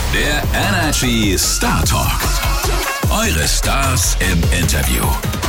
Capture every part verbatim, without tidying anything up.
Der Energy Star Talk. Eure Stars im Interview.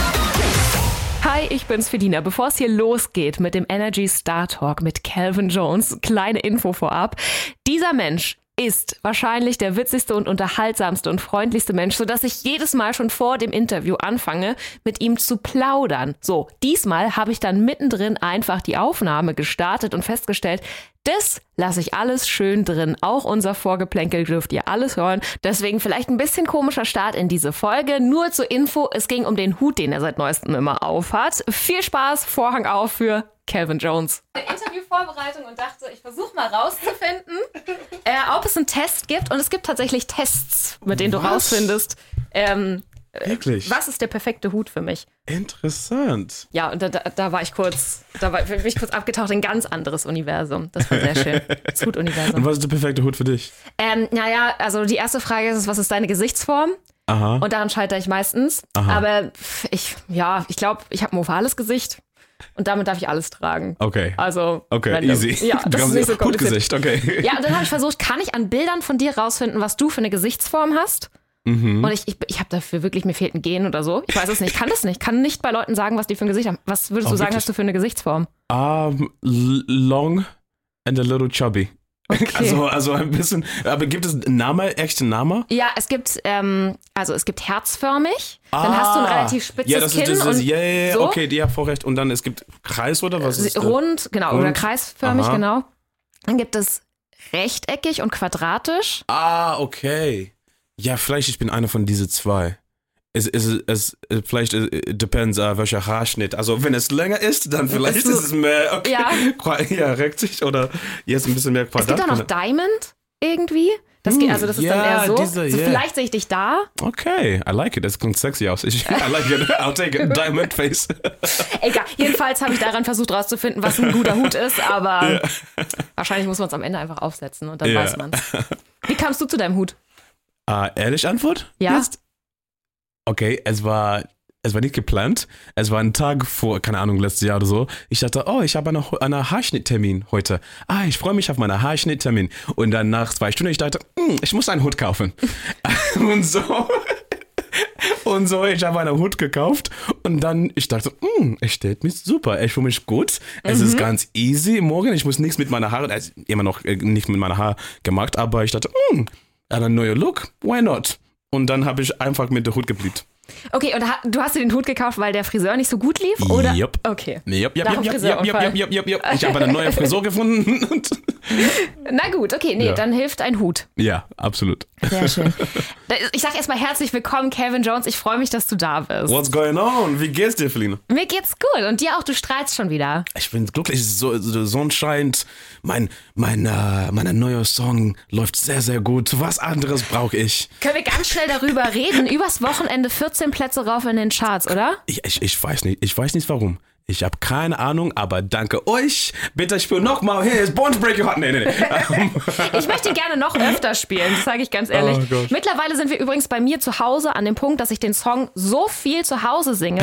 Hi, ich bin's Fedina. Bevor es hier losgeht mit dem Energy Star Talk mit Calvin Jones, kleine Info vorab. Dieser Mensch ist wahrscheinlich der witzigste und unterhaltsamste und freundlichste Mensch, sodass ich jedes Mal schon vor dem Interview anfange, mit ihm zu plaudern. So, diesmal habe ich dann mittendrin einfach die Aufnahme gestartet und festgestellt, das lasse ich alles schön drin. Auch unser Vorgeplänkel dürft ihr alles hören. Deswegen vielleicht ein bisschen komischer Start in diese Folge. Nur zur Info, es ging um den Hut, den er seit neuestem immer aufhat. Viel Spaß, Vorhang auf für Calvin Jones. Eine Interviewvorbereitung und dachte, ich versuche mal rauszufinden, äh, ob es einen Test gibt. Und es gibt tatsächlich Tests, mit denen du Was? rausfindest, ähm, Wirklich? was ist der perfekte Hut für mich? Interessant. Ja, und da, da, da war ich kurz, da war, bin ich kurz abgetaucht in ein ganz anderes Universum. Das war sehr schön. Das Und Hut-Universum. was ist der perfekte Hut für dich? Ähm, naja, also die erste Frage ist, was ist deine Gesichtsform? Aha. Und daran scheitere ich meistens. Aha. Aber ich, ja, ich glaube, ich habe ein ovales Gesicht. Und damit darf ich alles tragen. Okay. Also, Okay, random. easy. Ja, Du das ist kannst- nicht so kompliziert. Hutgesicht, okay. Ja, und dann habe ich versucht, kann ich an Bildern von dir rausfinden, was du für eine Gesichtsform hast? Mhm. Und ich, ich, ich habe dafür wirklich, mir fehlt ein Gen oder so. Ich weiß es nicht, kann das nicht. Kann nicht bei Leuten sagen, was die für ein Gesicht haben. Was würdest Oh, du sagen, wirklich? hast du für eine Gesichtsform? Um, l- long and a little chubby. Okay. Also, also ein bisschen. Aber gibt es einen Namen, echten Namen? Ja, es gibt, ähm, also es gibt herzförmig, dann hast du ein relativ spitzes Ja, das Kinn ist, das ist und ja, ja, ja, so. okay, die hat vorrecht. Und dann es gibt Kreis oder was ist das? Rund, genau, oder Rund. kreisförmig, Aha. genau. Dann gibt es rechteckig und quadratisch. Ah, okay. Ja, vielleicht ich bin einer von diesen zwei. Es, es, es, es vielleicht äh, depends, uh, welcher Haarschnitt. Also wenn es länger ist, dann vielleicht ist, so- es mehr, okay, Ja. Qua- ja, rechteckig oder jetzt ein bisschen mehr Es Quadrat. gibt auch noch Diamond irgendwie. Das geht, also das ist ja, dann eher so. diese, so yeah. Vielleicht sehe ich dich da. Okay, I like it. Das klingt sexy aus. Ich, I like it. I'll take it. Diamond face. Egal. Jedenfalls habe ich daran versucht rauszufinden, was ein guter Hut ist, aber wahrscheinlich muss man es am Ende einfach aufsetzen und dann Ja. weiß man es. Wie kamst du zu deinem Hut? Uh, ehrlich Antwort? Ja. Jetzt? Okay, es war, es war nicht geplant. Es war ein Tag vor, keine Ahnung, letztes Jahr oder so. Ich dachte, oh, ich habe einen eine Haarschnitttermin heute. Ah, ich freue mich auf meinen Haarschnitttermin. Und dann nach zwei Stunden, ich dachte, hm, ich muss einen Hut kaufen. Und so. Und so, ich habe einen Hut gekauft und dann, ich dachte, hm, es steht mir super, ich fühle mich gut, es Mhm. ist ganz easy morgen, ich muss nichts mit meiner Haare, also immer noch äh, nicht mit meiner Haar gemacht, aber ich dachte, hm, ein neuer Look, why not? Und dann habe ich einfach mit dem Hut geblieben. Okay, und ha- du hast dir den Hut gekauft, weil der Friseur nicht so gut lief? Oder? Yep. Okay. Yep, yep, Nach dem yep, yep, yep, Friseurunfall. yep, yep, yep, yep. Ich habe eine neue Frisur gefunden. Und Na gut, okay, nee, Ja. dann hilft ein Hut. ja, absolut. Sehr schön. Ich sage erstmal herzlich willkommen, Calvin Jones. Ich freue mich, dass du da bist. What's going on? Wie geht's dir, Feline? Mir geht's gut und dir auch, du strahlst schon wieder. Ich bin glücklich, so, so Sonne scheint, mein, mein, äh, mein neuer Song läuft sehr, sehr gut. Was anderes brauche ich? Können wir ganz schnell darüber reden? Übers Wochenende vierzehn Plätze rauf in den Charts, oder? Ich, ich, ich weiß nicht, ich weiß nicht warum. Ich habe keine Ahnung, aber danke euch. Bitte spiel nochmal. Hier ist Bones Break Your Heart. Nee, nee, nee. Ich möchte ihn gerne noch öfter spielen, das sage ich ganz ehrlich. Oh Gott. Mittlerweile sind wir übrigens bei mir zu Hause an dem Punkt, dass ich den Song so viel zu Hause singe,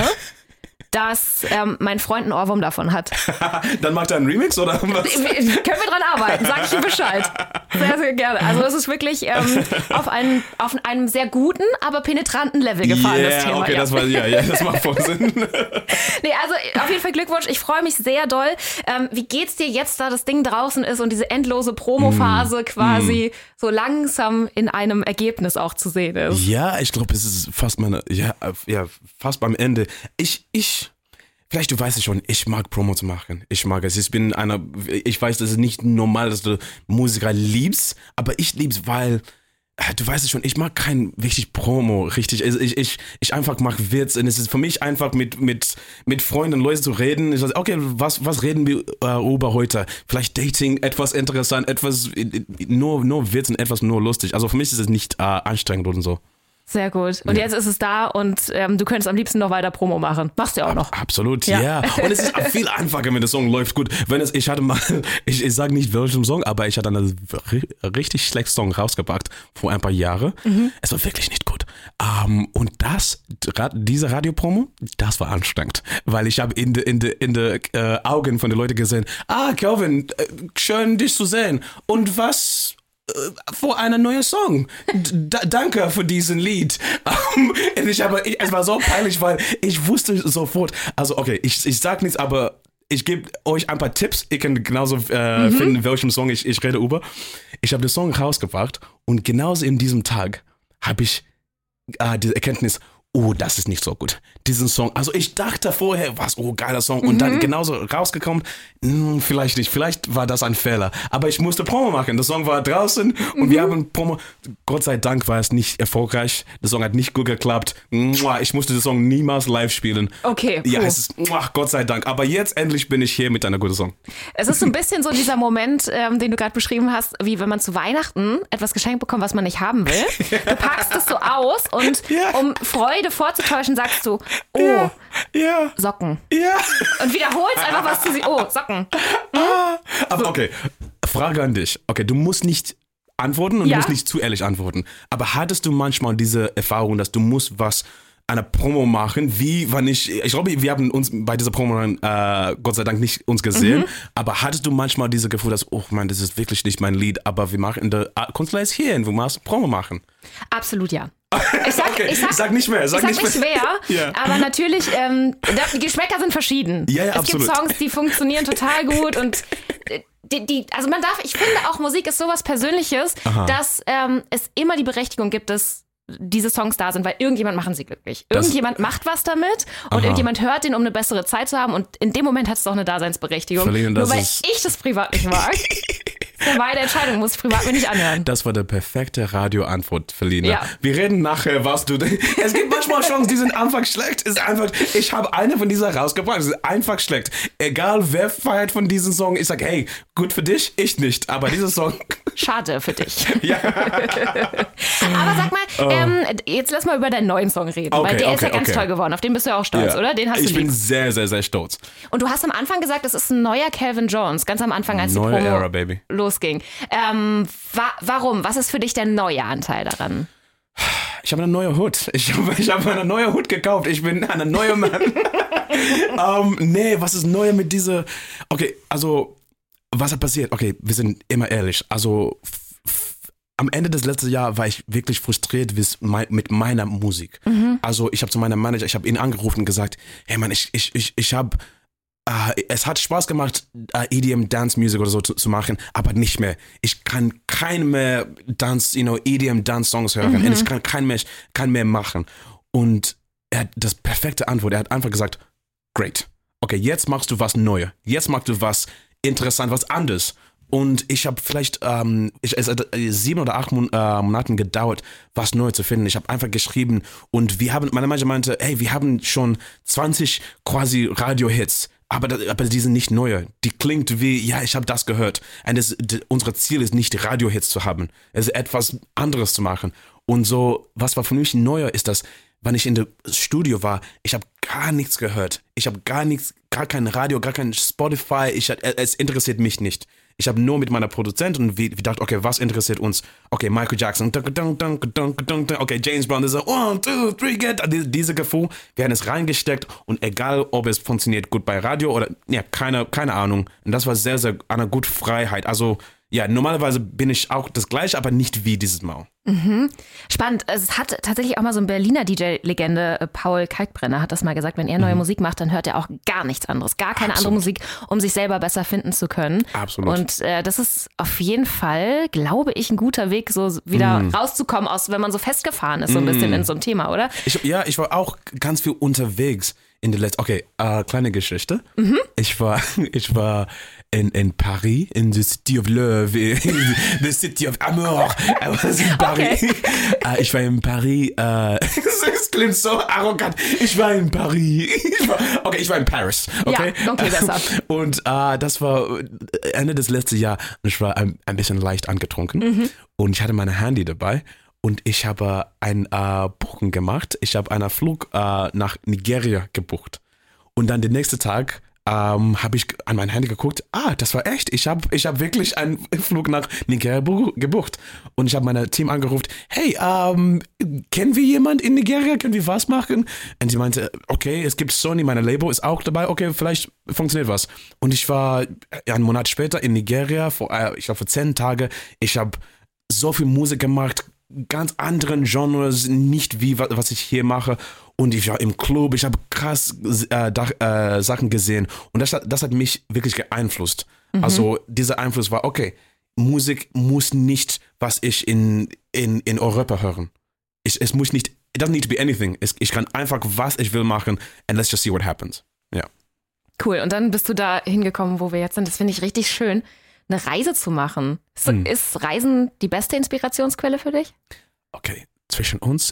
dass ähm, mein Freund einen Ohrwurm davon hat. Dann macht er einen Remix oder was? Wir- Können wir dran arbeiten, sag ich ihm Bescheid. Sehr, sehr gerne. Also es ist wirklich ähm, auf, einen, auf einem sehr guten, aber penetranten Level gefahren, das Thema. okay, ja. das war, ja, ja, das macht voll Sinn. Nee, also auf jeden Fall Glückwunsch. Ich freue mich sehr doll. Ähm, wie geht's dir jetzt, da das Ding draußen ist und diese endlose Promophase quasi so langsam in einem Ergebnis auch zu sehen ist? Ja, ich glaube, es ist fast meine, ja, ja, fast beim Ende. Ich, ich, vielleicht du weißt es schon, ich mag Promo zu machen. Ich mag es. Ich bin einer, ich weiß, das ist nicht normal, dass du Musiker liebst, aber ich lieb's, weil äh, du weißt es schon, ich mag kein richtig Promo, richtig. Also ich, ich, ich einfach mag Witz und es ist für mich einfach mit, mit, mit Freunden, Leuten zu reden. Ich sage, okay, was, was reden wir äh, über heute? Vielleicht Dating, etwas interessant, etwas, äh, nur, nur Witz und etwas nur lustig. Also für mich ist es nicht äh, anstrengend oder so. Sehr gut. Und jetzt ist es da und ähm, du könntest am liebsten noch weiter Promo machen. Machst du ja auch noch. Absolut, Ja. ja. Und es ist auch viel einfacher, wenn der Song läuft gut. Wenn es, ich hatte mal, ich, ich sage nicht welchen Song, aber ich hatte einen ri- richtig schlechten Song rausgebracht vor ein paar Jahren. Mhm. Es war wirklich nicht gut. Um, und das, ra- diese Radiopromo, das war anstrengend, weil ich habe in de, in de, in de äh, Augen von den Leuten gesehen, ah, Calvin, äh, schön dich zu sehen. Und was vor einer neuen Song. D- danke für diesen Lied. Um, ich habe, ich, es war so peinlich, weil ich wusste sofort, also okay, ich, ich sag nichts, aber ich gebe euch ein paar Tipps. Ihr könnt genauso äh, mhm. finden, welchem Song ich, ich rede über. Ich habe den Song rausgebracht und genauso in diesem Tag habe ich äh, die Erkenntnis, oh, das ist nicht so gut. Diesen Song, also ich dachte vorher, was, oh, geiler Song. Und mhm. dann genauso rausgekommen, mh, vielleicht nicht, vielleicht war das ein Fehler. Aber ich musste Promo machen. Der Song war draußen und mhm. wir haben Promo. Gott sei Dank war es nicht erfolgreich. Der Song hat nicht gut geklappt. Ich musste den Song niemals live spielen. Okay, cool. Ja, es ist, Gott sei Dank. Aber jetzt endlich bin ich hier mit einer guten Song. Es ist so ein bisschen so dieser Moment, ähm, den du gerade beschrieben hast, wie wenn man zu Weihnachten etwas geschenkt bekommt, was man nicht haben will. Du packst es so aus und ja. um Freude vorzutäuschen, sagst du, oh, ja, ja, Socken. Ja. Und wiederholst einfach, was du siehst. Oh, Socken. Hm? Aber okay, Frage an dich. Okay, du musst nicht antworten und ja. du musst nicht zu ehrlich antworten. Aber hattest du manchmal diese Erfahrung, dass du musst was eine Promo machen, wie wann ich, ich glaube, wir haben uns bei dieser Promo äh, Gott sei Dank nicht uns gesehen, mhm. aber hattest du manchmal dieses Gefühl, dass, oh Mann, das ist wirklich nicht mein Lied, aber wir machen, der Künstler ist hier und wir müssen Promo machen? Absolut ja. Ich sag, okay, ich sag, sag nicht mehr, sag, ich sag nicht, nicht mehr, ja. aber natürlich, ähm, die Geschmäcker sind verschieden. Ja, ja, es absolut. gibt Songs, die funktionieren total gut und die, die, also man darf, ich finde auch, Musik ist sowas Persönliches, Aha. dass ähm, es immer die Berechtigung gibt, dass diese Songs da sind, weil irgendjemand machen sie glücklich. Irgendjemand das, macht was damit und aha. irgendjemand hört den, um eine bessere Zeit zu haben und in dem Moment hat es doch eine Daseinsberechtigung. Verlieren, Nur weil ist ich das privat nicht mag. Das ist meine Entscheidung, muss ich privat mir nicht anhören. Das war der perfekte Radioantwort, Felina. Ja. Wir reden nachher, was du... Es gibt manchmal Songs, die sind einfach schlecht. Es ist einfach, ich habe eine von dieser rausgebracht. Es ist einfach schlecht. Egal, wer feiert von diesem Song, ich sage, hey, gut für dich, ich nicht. Aber dieser Song... Schade für dich. Ja. Aber sag mal, oh. ähm, jetzt lass mal über deinen neuen Song reden. Okay, weil der okay, ist ja ganz okay. toll geworden. Auf den bist du ja auch stolz, ja. oder? Den hast du Ich lieb. bin sehr, sehr, sehr stolz. Und du hast am Anfang gesagt, das ist ein neuer Calvin Jones. Ganz am Anfang, als Neue die Promo Era, Baby. losging. Ähm, wa- warum? Was ist für dich der neue Anteil daran? Ich habe eine neue Hut. Ich habe ich hab eine neue Hut gekauft. Ich bin ein neuer Mann. um, nee, was ist neu mit dieser... Okay, also, was hat passiert? Okay, wir sind immer ehrlich. Also, f- f- am Ende des letzten Jahres war ich wirklich frustriert mit meiner Musik. Mhm. Also, ich habe zu meinem Manager, ich habe ihn angerufen und gesagt, hey Mann, ich, ich, ich, ich habe... Uh, es hat Spaß gemacht, uh, E D M Dance Music oder so zu, zu machen, aber nicht mehr. Ich kann kein mehr Dance, you know, E D M Dance Songs hören. Mhm. Und ich kann kein mehr, kein mehr machen. Und er hat das perfekte Antwort. Er hat einfach gesagt, great. Okay, jetzt machst du was Neues. Jetzt machst du was interessant, was anderes. Und ich habe vielleicht, ähm, ich, es hat sieben oder acht Mon- äh, Monaten gedauert, was Neues zu finden. Ich habe einfach geschrieben und wir haben, meine Manager meinte, hey, wir haben schon zwanzig quasi Radio-Hits. Aber, das, aber die sind nicht neue. Die klingt wie, ja, ich habe das gehört. Und das, das, unser Ziel ist nicht, Radio-Hits zu haben. Es ist etwas anderes zu machen. Und so, was war für mich neuer, ist das, wenn ich in dem Studio war, ich habe gar nichts gehört. Ich habe gar nichts, gar kein Radio, gar kein Spotify. Ich, es interessiert mich nicht. Ich habe nur mit meiner Produzentin wie, wie gedacht, okay, was interessiert uns? Okay, Michael Jackson, okay, James Brown, das ist one, two, three, get, diese Gefühl, wir haben es reingesteckt und egal, ob es funktioniert gut bei Radio oder, ja, keine, keine Ahnung. Und das war sehr, sehr eine gute Freiheit. Also, ja, normalerweise bin ich auch das Gleiche, aber nicht wie dieses Mal. Mhm. Spannend. Es hat tatsächlich auch mal so ein Berliner D J-Legende, Paul Kalkbrenner, hat das mal gesagt, wenn er neue mhm. Musik macht, dann hört er auch gar nichts anderes, gar keine Absolut. andere Musik, um sich selber besser finden zu können. Absolut. Und äh, das ist auf jeden Fall, glaube ich, ein guter Weg, so wieder mhm. rauszukommen, aus, wenn man so festgefahren ist, so ein mhm. bisschen in so ein Thema, oder? Ich, ja, ich war auch ganz viel unterwegs in der letzten, okay, äh, kleine Geschichte. Mhm. Ich war, ich war in, in Paris, in the City of Love, in the City of Amour. I was in Paris. Okay. Uh, ich war in Paris. Uh, das klingt so arrogant. Ich war in Paris. Ich war, okay, ich war in Paris. Okay, ja, okay, besser. Und uh, das war Ende des letzten Jahres. Ich war ein, ein bisschen leicht angetrunken. Mhm. Und ich hatte mein Handy dabei. Und ich habe ein äh, Buchen gemacht. Ich habe einen Flug äh, nach Nigeria gebucht. Und dann den nächsten Tag ähm, habe ich an mein Handy geguckt. Ah, das war echt. Ich habe ich hab wirklich einen Flug nach Nigeria bu- gebucht. Und ich habe mein Team angerufen. Hey, ähm, kennen wir jemanden in Nigeria? Können wir was machen? Und sie meinte, okay, es gibt Sony, meine Label ist auch dabei. Okay, vielleicht funktioniert was. Und ich war einen Monat später in Nigeria, vor, äh, ich glaube vor zehn Tagen. Ich habe so viel Musik gemacht, ganz anderen Genres, nicht wie was ich hier mache. Und ich war im Club, ich habe krass äh, da, äh, Sachen gesehen. Und das, das hat mich wirklich beeinflusst. Mhm. Also dieser Einfluss war, okay, Musik muss nicht, was ich in, in, in Europa hören. Ich, es muss nicht, it doesn't need to be anything. Es, ich kann einfach, was ich will machen and let's just see what happens. Ja. Cool, und dann bist du da hingekommen, wo wir jetzt sind. Das finde ich richtig schön, eine Reise zu machen. Ist, hm. ist Reisen die beste Inspirationsquelle für dich? Okay, zwischen uns,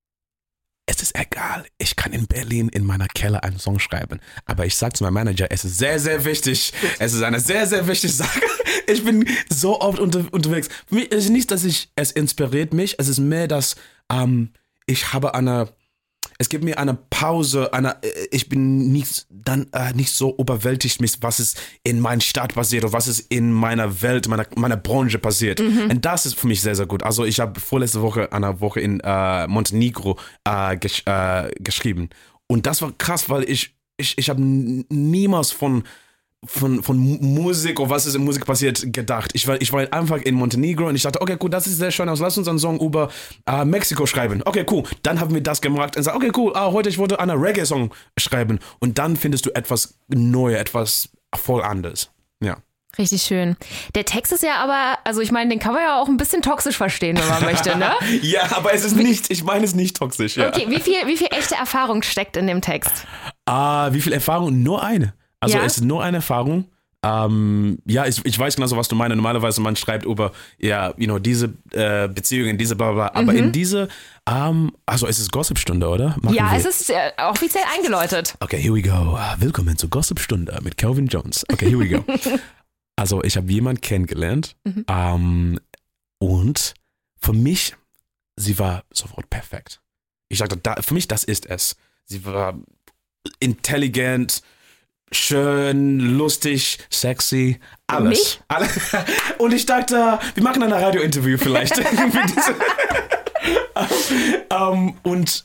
es ist egal. Ich kann in Berlin in meiner Keller einen Song schreiben. Aber ich sage zu meinem Manager, es ist sehr, sehr wichtig. Es ist eine sehr, sehr wichtige Sache. Ich bin so oft unter, unterwegs. Für mich ist es nicht, dass ich, es inspiriert mich. Es ist mehr, dass ähm, ich habe eine, es gibt mir eine Pause, eine, ich bin nicht, dann, äh, nicht so überwältigt, was ist in meiner Stadt passiert oder was ist in meiner Welt, meiner, meiner Branche passiert. Mhm. Und das ist für mich sehr, sehr gut. Also ich habe vorletzte Woche eine Woche in äh, Montenegro äh, gesch, äh, geschrieben. Und das war krass, weil ich, ich, ich habe niemals von Von, von Musik oder was ist in Musik passiert gedacht. Ich war, ich war einfach in Montenegro und ich dachte, okay, cool, das ist sehr schön aus. Lass uns einen Song über äh, Mexiko schreiben. Okay, cool. Dann haben wir das gemacht und gesagt, okay, cool, ah, heute ich wollte einen Reggae-Song schreiben. Und dann findest du etwas Neues, etwas voll anderes. Ja. Richtig schön. Der Text ist ja aber, also ich meine, den kann man ja auch ein bisschen toxisch verstehen, wenn man möchte, ne? Ja, aber es ist nicht, ich meine es nicht toxisch, ja. Okay, wie viel, wie viel echte Erfahrung steckt in dem Text? Ah, wie viel Erfahrung? Nur eine. Also ja? Es ist nur eine Erfahrung. Ähm, ja, ich, ich weiß genau so, was du meinst. Normalerweise man schreibt über, ja, you know, diese äh, Beziehungen, diese bla bla. Aber mhm. in diese, ähm, also es ist Gossip-Stunde, oder? Machen ja, wir. Es ist äh, offiziell eingeläutet. Okay, here we go. Willkommen zur Gossip-Stunde mit Calvin Jones. Okay, here we go. Also ich habe jemanden kennengelernt mhm. ähm, und für mich, sie war sofort perfekt. Ich sagte, da, für mich, das ist es. Sie war intelligent, schön, lustig, sexy, alles. Mich? Alle. Und ich dachte, wir machen ein Radio-Interview vielleicht. um, und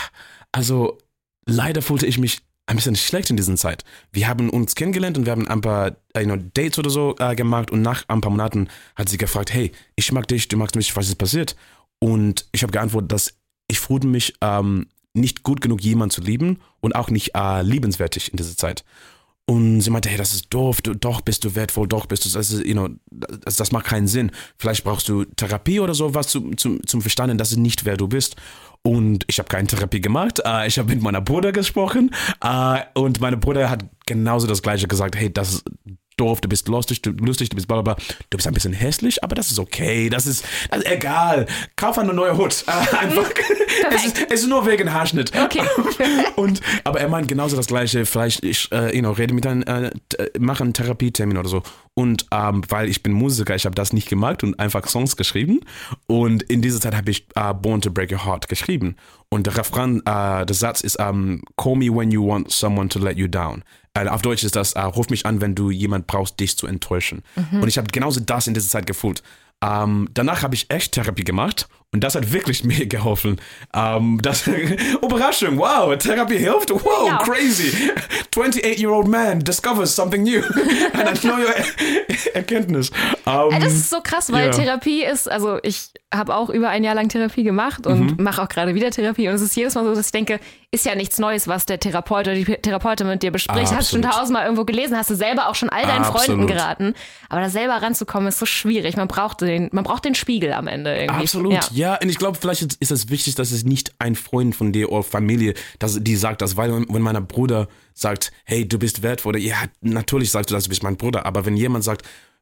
also leider fühlte ich mich ein bisschen schlecht in dieser Zeit. Wir haben uns kennengelernt und wir haben ein paar you know, Dates oder so äh, gemacht und nach ein paar Monaten hat sie gefragt, hey, ich mag dich, du magst mich, was ist passiert? Und ich habe geantwortet, dass ich fühlte mich ähm, nicht gut genug, jemanden zu lieben und auch nicht äh, liebenswertig in dieser Zeit. Und sie meinte, hey, das ist doof, du, doch bist du wertvoll, doch bist du, das, ist, you know, das, das macht keinen Sinn. Vielleicht brauchst du Therapie oder sowas zum, zum, zum Verstanden, das ist nicht, wer du bist. Und ich habe keine Therapie gemacht, äh, ich habe mit meiner Bruder gesprochen äh, und meine Bruder hat genauso das Gleiche gesagt, hey, das ist doof, du bist lustig, du, lustig, du bist blablabla, du bist ein bisschen hässlich, aber das ist okay, das ist, das ist egal, kauf eine neue Hut, äh, einfach, es ist, es ist nur wegen Haarschnitt. Okay. Und, aber er meint genauso das Gleiche, vielleicht ich äh, you know, rede mit einem, äh, mache einen Therapietermin oder so und ähm, weil ich bin Musiker, ich habe das nicht gemacht und einfach Songs geschrieben und in dieser Zeit habe ich äh, Born to Break Your Heart geschrieben und der Refrain, äh, der Satz ist um, call me when you want someone to let you down. Auf Deutsch ist das, uh, ruf mich an, wenn du jemand brauchst, dich zu enttäuschen. Mhm. Und ich habe genauso das in dieser Zeit gefühlt. Um, danach habe ich echt Therapie gemacht und das hat wirklich mir geholfen. Um, das, Überraschung, wow, Therapie hilft, wow, ja. Crazy. twenty-eight-year-old man discovers something new. Eine neue Erkenntnis. Um, das ist so krass, weil yeah. Therapie ist, also ich habe auch über ein Jahr lang Therapie gemacht und mhm. mache auch gerade wieder Therapie und es ist jedes Mal so, dass ich denke, ist ja nichts Neues, was der Therapeut oder die Therapeutin mit dir bespricht. Ah, hast du schon tausendmal irgendwo gelesen, hast du selber auch schon all deinen ah, Freunden absolut. geraten. Aber da selber ranzukommen ist so schwierig. Man braucht den, man braucht den Spiegel am Ende irgendwie. Absolut, ja. ja und ich glaube, vielleicht ist es wichtig, dass es nicht ein Freund von dir oder Familie, dass die sagt das, weil wenn mein Bruder sagt, hey, du bist wertvoll, oder ja, natürlich sagst du das, du bist mein Bruder, aber wenn jemand sagt,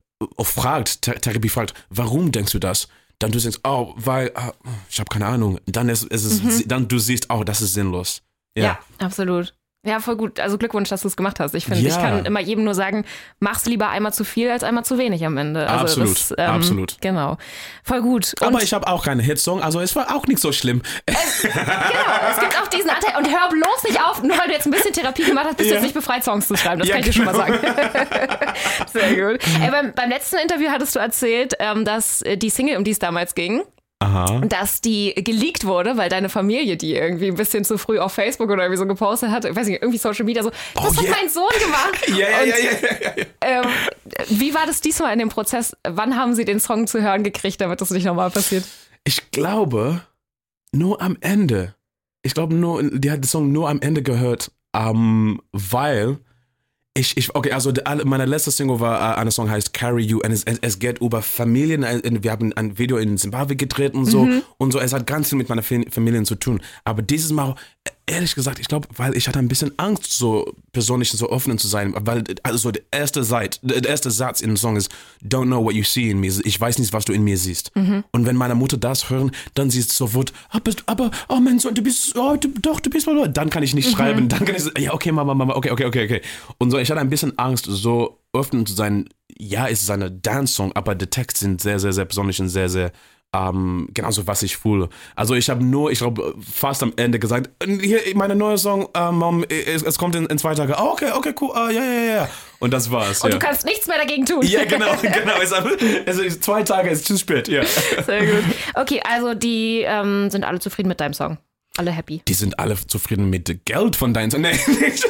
fragt, Therapie fragt, warum denkst du das? Dann du denkst, oh, weil, uh, ich habe keine Ahnung. Dann ist, ist es, mhm. dann du siehst, oh, das ist sinnlos. Ja, ja absolut. Ja, voll gut. Also Glückwunsch, dass du es gemacht hast. Ich finde, ja. ich kann immer jedem nur sagen, mach's lieber einmal zu viel als einmal zu wenig am Ende. Also absolut, das, ähm, absolut. Genau. Voll gut. Und aber ich habe auch keine Hitsong, also es war auch nicht so schlimm. Es, genau, es gibt auch diesen Anteil. Und hör bloß nicht auf, nur weil du jetzt ein bisschen Therapie gemacht hast, bist du ja. jetzt nicht befreit, Songs zu schreiben. Das ja, kann ich dir genau. schon mal sagen. Sehr gut. Ey, beim, beim letzten Interview hattest du erzählt, ähm, dass die Single, um die es damals ging, Aha. dass die geleakt wurde, weil deine Familie die irgendwie ein bisschen zu früh auf Facebook oder irgendwie so gepostet hat. Ich weiß nicht, irgendwie Social Media so, das Oh, hat yeah. mein Sohn gemacht. Ja, ja, Und, ja, ja, ja, ja. Ähm, wie war das diesmal in dem Prozess? Wann haben sie den Song zu hören gekriegt, damit das nicht nochmal passiert? Ich glaube, nur am Ende. Ich glaube, nur, die hat den Song nur am Ende gehört, ähm, weil ich, ich, okay, also der, meine letzte Single war, äh, eine Song heißt Carry You und es, es, es geht über Familien. Wir haben ein Video in Zimbabwe gedreht und so mhm. und so. Es hat ganz viel mit meiner Familie zu tun. Aber dieses Mal, ehrlich gesagt, ich glaube, weil ich hatte ein bisschen Angst, so persönlich so offen zu sein, weil also der erste Seite, der erste Satz in dem Song ist Don't know what you see in me. Ich weiß nicht, was du in mir siehst. Mhm. Und wenn meine Mutter das hören, dann sie ist sofort, aber, aber oh mein Sohn, du bist, oh, du, doch, du bist mal, dann kann ich nicht mhm. schreiben, dann kann ich, ja okay, Mama, Mama, okay, okay, okay, okay. Und so, ich hatte ein bisschen Angst, so offen zu sein. Ja, es ist eine Dance-Song, aber die Texte sind sehr, sehr, sehr persönlich und sehr, sehr Um, genauso, was ich fühle. Also ich habe nur, ich glaube, fast am Ende gesagt, hier, meine neue Song, uh, Mom, es, es kommt in, in zwei Tage. Oh, okay, okay, cool, uh, ja, ja, ja. Und das war's. Und ja. du kannst nichts mehr dagegen tun. Ja, genau, genau. Es, es ist zwei Tage, es ist zu spät, ja. Sehr gut. Okay, also die ähm, sind alle zufrieden mit deinem Song. Alle happy. Die sind alle zufrieden mit Geld von deinem Song. Nee, nicht.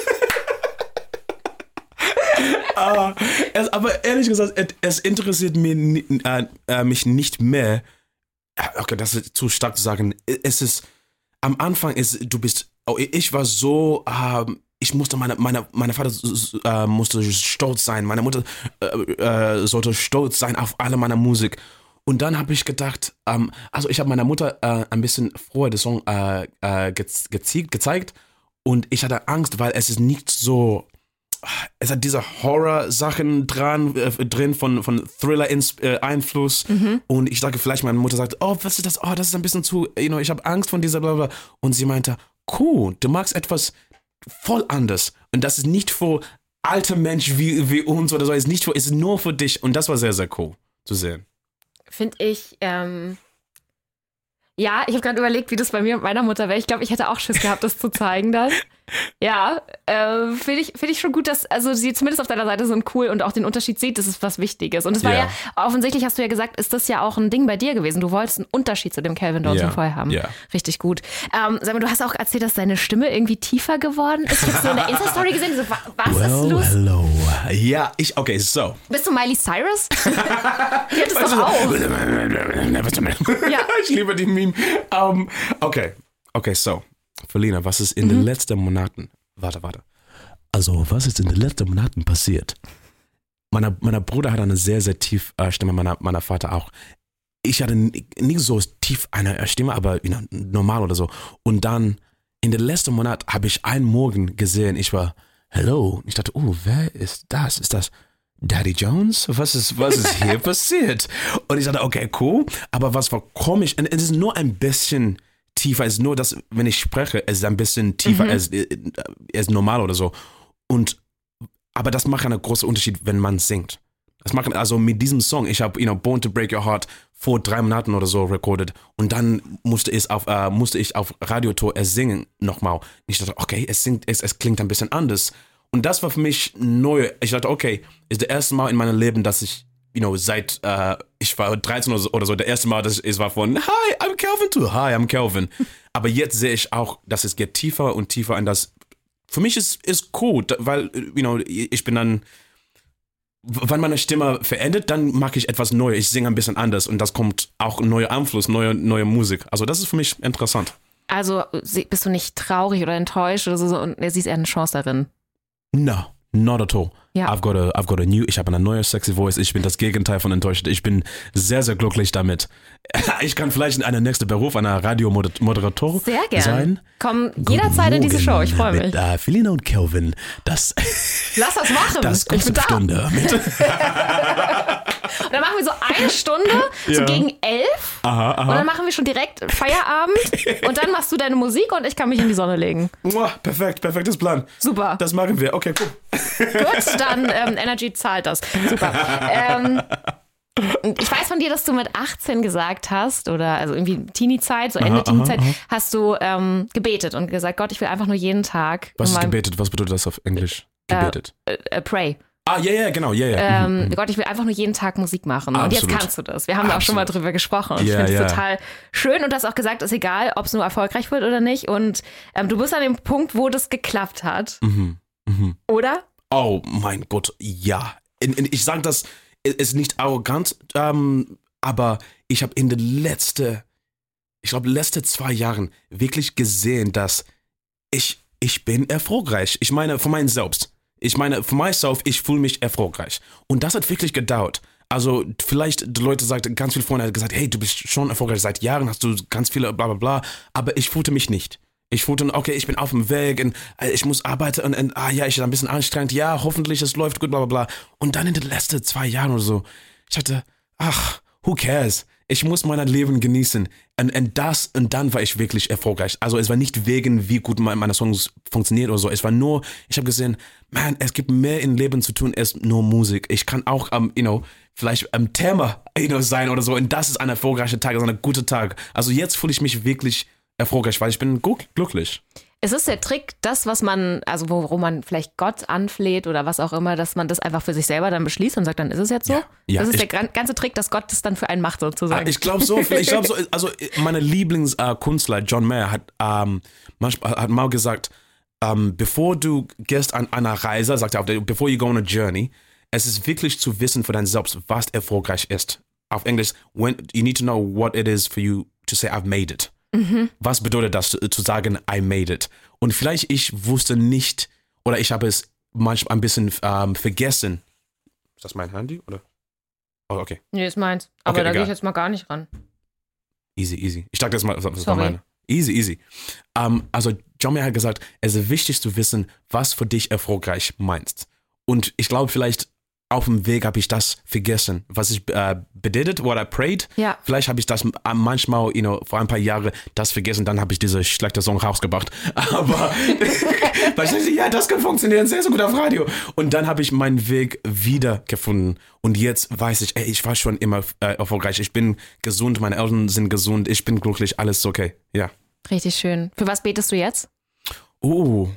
uh, es, aber ehrlich gesagt, es, es interessiert mich, äh, äh, mich nicht mehr. Okay, das ist zu stark zu sagen. Es ist, am Anfang ist, du bist, oh, ich war so, ähm, ich musste, meine, meine, meine Vater äh, musste stolz sein, meine Mutter äh, äh, sollte stolz sein auf alle meine Musik. Und dann habe ich gedacht, ähm, also ich habe meiner Mutter äh, ein bisschen vorher den Song äh, äh, geze- geze- gezeigt und ich hatte Angst, weil es ist nicht so, es hat diese Horror-Sachen dran, äh, drin von, von Thriller-Einfluss. Mhm. Und ich dachte, vielleicht meine Mutter sagt, oh, was ist das? Oh, das ist ein bisschen zu, you know, ich habe Angst von dieser Blablabla. Und sie meinte, cool, du magst etwas voll anders. Und das ist nicht für alte Menschen wie, wie uns oder so, es ist nicht für, es ist nur für dich. Und das war sehr, sehr cool zu sehen. Finde ich, ähm, ja, ich habe gerade überlegt, wie das bei mir und meiner Mutter wäre. Ich glaube, ich hätte auch Schiss gehabt, das zu zeigen dann. Ja, äh, finde ich, find ich schon gut, dass also sie zumindest auf deiner Seite sind cool und auch den Unterschied sieht, das ist was Wichtiges. Und es war ja. ja, offensichtlich hast du ja gesagt, ist das ja auch ein Ding bei dir gewesen. Du wolltest einen Unterschied zu dem Calvin Johnson ja. vorher haben. Ja. Richtig gut. Ähm, sag mal, du hast auch erzählt, dass deine Stimme irgendwie tiefer geworden ist. Ich habe so in der Insta-Story gesehen, so, was well, ist los? Hello. Ja, ich, okay, so. Bist du Miley Cyrus? Die hat es doch auch. Ja. Ich liebe die Meme. Um, okay, okay, so. Felina, was ist in mhm. den letzten Monaten, warte, warte. Also, was ist in den letzten Monaten passiert? Meine, mein Bruder hat eine sehr, sehr tiefe äh, Stimme, meiner, meiner Vater auch. Ich hatte nicht so tief eine Stimme, aber you know, normal oder so. Und dann, in den letzten Monat habe ich einen Morgen gesehen, ich war, hello. Ich dachte, oh, wer ist das? Ist das Daddy Jones? Was ist, was ist hier passiert? Und ich dachte, okay, cool. Aber was war komisch, und es ist nur ein bisschen tiefer, es ist nur, dass, wenn ich spreche, es ist ein bisschen tiefer, mhm. es, es ist normal oder so. Und, aber das macht einen großen Unterschied, wenn man singt. Das macht, also mit diesem Song, ich habe, you know, Born to Break Your Heart vor drei Monaten oder so recorded und dann musste ich auf, äh, musste ich auf Radiotour es singen nochmal. Ich dachte, okay, es singt, es, es klingt ein bisschen anders. Und das war für mich neu. Ich dachte, okay, ist das erste Mal in meinem Leben, dass ich, you know, seit, äh, ich war dreizehn oder so, oder so, der erste Mal, dass ich, es war von, hi, I'm Calvin too, hi, I'm Calvin. Aber jetzt sehe ich auch, dass es geht tiefer und tiefer und das, für mich ist, ist cool, weil, you know, ich bin dann, wenn meine Stimme verändert, dann mache ich etwas Neues, ich singe ein bisschen anders und das kommt auch ein neuer Einfluss, neue, neue Musik. Also das ist für mich interessant. Also bist du nicht traurig oder enttäuscht oder so und siehst eher eine Chance darin? No, not at all. Ja. I've got a, I've got a new, ich habe eine neue sexy Voice. Ich bin das Gegenteil von enttäuscht. Ich bin sehr, sehr glücklich damit. Ich kann vielleicht in einer nächsten Beruf, einer Radiomoderator sehr gern. sein. Komm jederzeit in diese Show, ich freue mich. Mit uh, Felina und Calvin, das... Lass das machen. Das Gossip-Stunde. Mit und dann machen wir so eine Stunde, so ja. gegen elf. Aha, aha. Und dann machen wir schon direkt Feierabend. Und dann machst du deine Musik und ich kann mich in die Sonne legen. Muah, perfekt, perfektes Plan. Super. Das machen wir. Okay, cool. Gut, dann ähm, Energy zahlt das. Super. Ähm, ich weiß von dir, dass du mit achtzehn gesagt hast, oder also irgendwie Teenie-Zeit, so Ende Teenie-Zeit, hast du ähm, gebetet und gesagt, Gott, ich will einfach nur jeden Tag. Was ist gebetet? Was bedeutet das auf Englisch? Gebetet. Äh, äh, pray. Ah, ja, ja, genau, ja, ja. Ähm, Gott, ich will einfach nur jeden Tag Musik machen. Absolut. Und jetzt kannst du das. Wir haben da auch schon mal drüber gesprochen. Und Ja, ich finde es ja. total schön. Und du hast auch gesagt, ist egal, ob es nur erfolgreich wird oder nicht. Und ähm, du bist an dem Punkt, wo das geklappt hat. Mhm. Mhm. Oder? Oh mein Gott, ja. In, in, ich sage das, ist nicht arrogant, ähm, aber ich habe in den letzten, ich glaube, letzten zwei Jahren wirklich gesehen, dass ich, ich bin erfolgreich. Ich meine, für meinen Selbst. Ich meine, für myself, ich fühle mich erfolgreich. Und das hat wirklich gedauert. Also vielleicht, die Leute sagten, ganz viele Freunde haben gesagt, hey, du bist schon erfolgreich, seit Jahren hast du ganz viele bla bla bla, aber ich fühlte mich nicht. Ich fühlte, okay, ich bin auf dem Weg und ich muss arbeiten und, und ah ja, ich bin ein bisschen anstrengend, ja, hoffentlich, es läuft gut, bla bla bla. Und dann in den letzten zwei Jahren oder so, ich hatte, ach, who cares? Ich muss mein Leben genießen. Und, und das, und dann war ich wirklich erfolgreich. Also es war nicht wegen, wie gut meine Songs funktionieren oder so. Es war nur, ich habe gesehen, man, es gibt mehr im Leben zu tun als nur Musik. Ich kann auch, um, you know, vielleicht am um, Thema you know, sein oder so. Und das ist ein erfolgreicher Tag, das ist ein guter Tag. Also jetzt fühle ich mich wirklich erfolgreich, weil ich bin glücklich. Es ist der Trick, das, was man, also worum man vielleicht Gott anfleht oder was auch immer, dass man das einfach für sich selber dann beschließt und sagt, dann ist es jetzt so. Ja, ja, das ist ich, der ganze Trick, dass Gott das dann für einen macht sozusagen. Ich glaube so, ich glaube so, also meine Lieblingskünstler, John Mayer, hat, ähm, manchmal, hat mal gesagt, ähm, bevor du gehst an einer Reise, sagt er, before you go on a journey, es ist wirklich zu wissen für dein Selbst, was erfolgreich ist. Auf Englisch, when, you need to know what it is for you to say, I've made it. Mhm. Was bedeutet das, zu sagen, I made it? Und vielleicht ich wusste nicht, oder ich habe es manchmal ein bisschen ähm, vergessen. Ist das mein Handy, oder? Oh, okay. Nee, ist meins. Aber okay, da egal. gehe ich jetzt mal gar nicht ran. Easy, easy. Ich dachte, das war, das Sorry. war meine. Easy, easy. Um, also John Mayer hat gesagt, es ist wichtig zu wissen, was für dich erfolgreich meinst. Und ich glaube, vielleicht auf dem Weg habe ich das vergessen, was ich äh, betet, what I prayed. Ja. Vielleicht habe ich das manchmal, you know, vor ein paar Jahren das vergessen, dann habe ich diese schlechte Song rausgebracht. Aber ja, das kann funktionieren, sehr, sehr gut auf Radio. Und dann habe ich meinen Weg wieder gefunden. Und jetzt weiß ich, ey, ich war schon immer äh, erfolgreich. Ich bin gesund, meine Eltern sind gesund, ich bin glücklich, alles ist okay. Ja. Richtig schön. Für was betest du jetzt? Oh,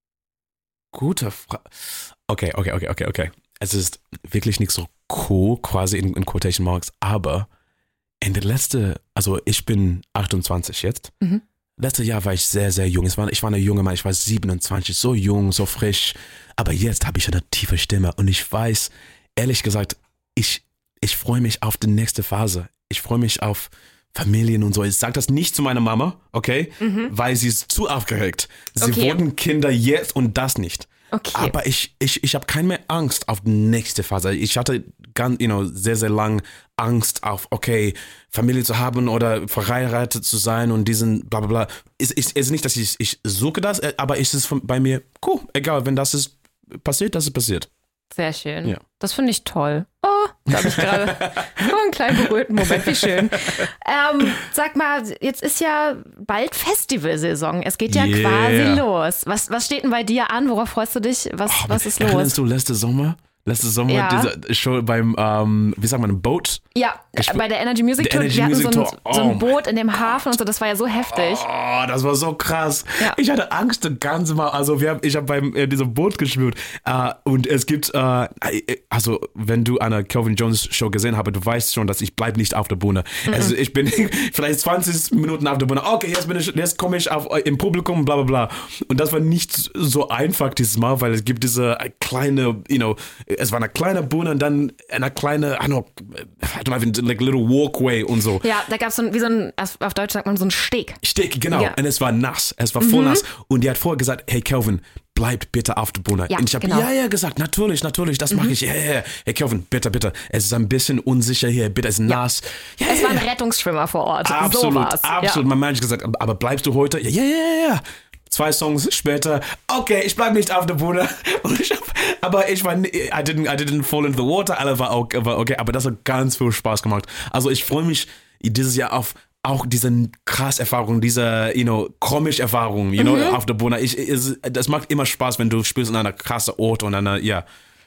gute Frage. Okay, okay, okay, okay, okay. Es ist wirklich nicht so cool, quasi in, in Quotation Marks, aber in der letzten, also ich bin achtundzwanzig jetzt. Mhm. Letztes Jahr war ich sehr, sehr jung. Es war, ich war eine junge Mann, ich war siebenundzwanzig, so jung, so frisch. Aber jetzt habe ich eine tiefe Stimme und ich weiß, ehrlich gesagt, ich, ich freue mich auf die nächste Phase. Ich freue mich auf Familien und so. Ich sage das nicht zu meiner Mama, okay? Mhm. Weil sie ist zu aufgeregt. Sie okay. wurden Kinder jetzt und das nicht. Okay. Aber ich, ich, ich habe keine mehr Angst auf die nächste Phase. Ich hatte ganz, you know, sehr, sehr lang Angst auf, okay, Familie zu haben oder verheiratet zu sein und diesen bla bla bla. Es ist, ist nicht, dass ich, ich suche das, aber es ist bei mir, cool, egal, wenn das ist passiert, das ist passiert. Sehr schön. Ja. Das finde ich toll. Oh, da habe ich gerade so einen kleinen berührten Moment, wie schön. Ähm, sag mal, jetzt ist ja bald Festivalsaison. Es geht ja Yeah. quasi los. Was, was steht denn bei dir an? Worauf freust du dich? Was, Oh, was ist los? Erinnerst du letzte Sommer? Letzte Sommer, Ja. diese Show beim, ähm, wie sagt man, Boat? Ja, bei der Energy Music Der Tour, Energy wir hatten Music so ein, Tour. so ein Oh Boot in dem Hafen und so, das war ja so heftig. Oh, das war so krass. Ja. Ich hatte Angst das ganze Mal. Also wir haben, ich habe beim äh, diesem Boot geschwimmt äh, und es gibt, äh, also wenn du eine Calvin Jones Show gesehen hast, du weißt schon, dass ich bleib nicht auf der Bühne. Mhm. Also ich bin vielleicht zwanzig Minuten auf der Bühne. Okay, jetzt bin ich, jetzt komme ich auf, im Publikum, bla bla bla. Und das war nicht so einfach dieses Mal, weil es gibt diese kleine, you know, es war eine kleine Bühne und dann eine kleine, I don't know, I don't know, like little walkway und so. Ja, da gab es so ein, wie so ein, auf Deutsch sagt man so ein Steg. Steg, genau. Ja. Und es war nass. Es war voll mhm. nass. Und die hat vorher gesagt, hey Calvin, bleib bitte auf der Bühne. Ja, und ich habe genau. ja, ja gesagt, natürlich, natürlich, das mhm. mache ich. Ja, ja, ja. Hey Calvin, bitte, bitte. Es ist ein bisschen unsicher hier, bitte, es ist nass. Ja, ja, es ja, waren ja. Rettungsschwimmer vor Ort. Absolut, so war's. absolut. Ja. Mein Manager gesagt, aber bleibst du heute? Ja, ja, ja, ja. Zwei Songs später, okay, ich bleib nicht auf der Bühne. Und ich hab, aber ich war, I didn't, I didn't fall into the water, alles war okay, war okay, aber das hat ganz viel Spaß gemacht. Also ich freue mich dieses Jahr auf auch diese krass Erfahrung, diese, you know, komische Erfahrung, you know, mhm. auf der Bühne. Ich, es, das macht immer Spaß, wenn du spielst in einer krassen Ort und einer, ja.